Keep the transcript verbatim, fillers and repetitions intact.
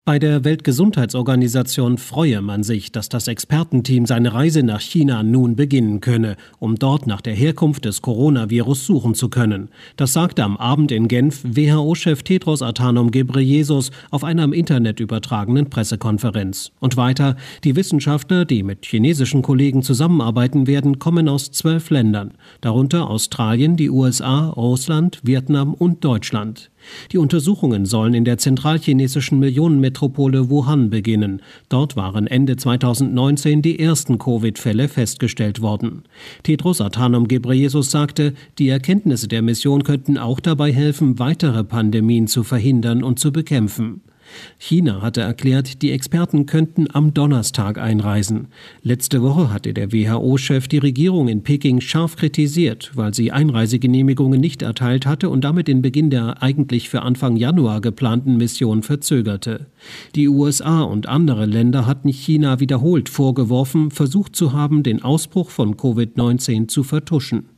Bei der Weltgesundheitsorganisation freue man sich, dass das Expertenteam seine Reise nach China nun beginnen könne, um dort nach der Herkunft des Coronavirus suchen zu können. Das sagte am Abend in Genf W H O-Chef Tedros Adhanom Ghebreyesus auf einer im Internet übertragenen Pressekonferenz. Und weiter, die Wissenschaftler, die mit chinesischen Kollegen zusammenarbeiten werden, kommen aus zwölf Ländern, darunter Australien, die U S A, Russland, Vietnam und Deutschland. Die Untersuchungen sollen in der zentralchinesischen Millionenmetropole Wuhan beginnen. Dort waren Ende zweitausendneunzehn die ersten Covid-Fälle festgestellt worden. Tedros Adhanom Ghebreyesus sagte, die Erkenntnisse der Mission könnten auch dabei helfen, weitere Pandemien zu verhindern und zu bekämpfen. China hatte erklärt, die Experten könnten am Donnerstag einreisen. Letzte Woche hatte der W H O-Chef die Regierung in Peking scharf kritisiert, weil sie Einreisegenehmigungen nicht erteilt hatte und damit den Beginn der eigentlich für Anfang Januar geplanten Mission verzögerte. Die U S A und andere Länder hatten China wiederholt vorgeworfen, versucht zu haben, den Ausbruch von Covid neunzehn zu vertuschen.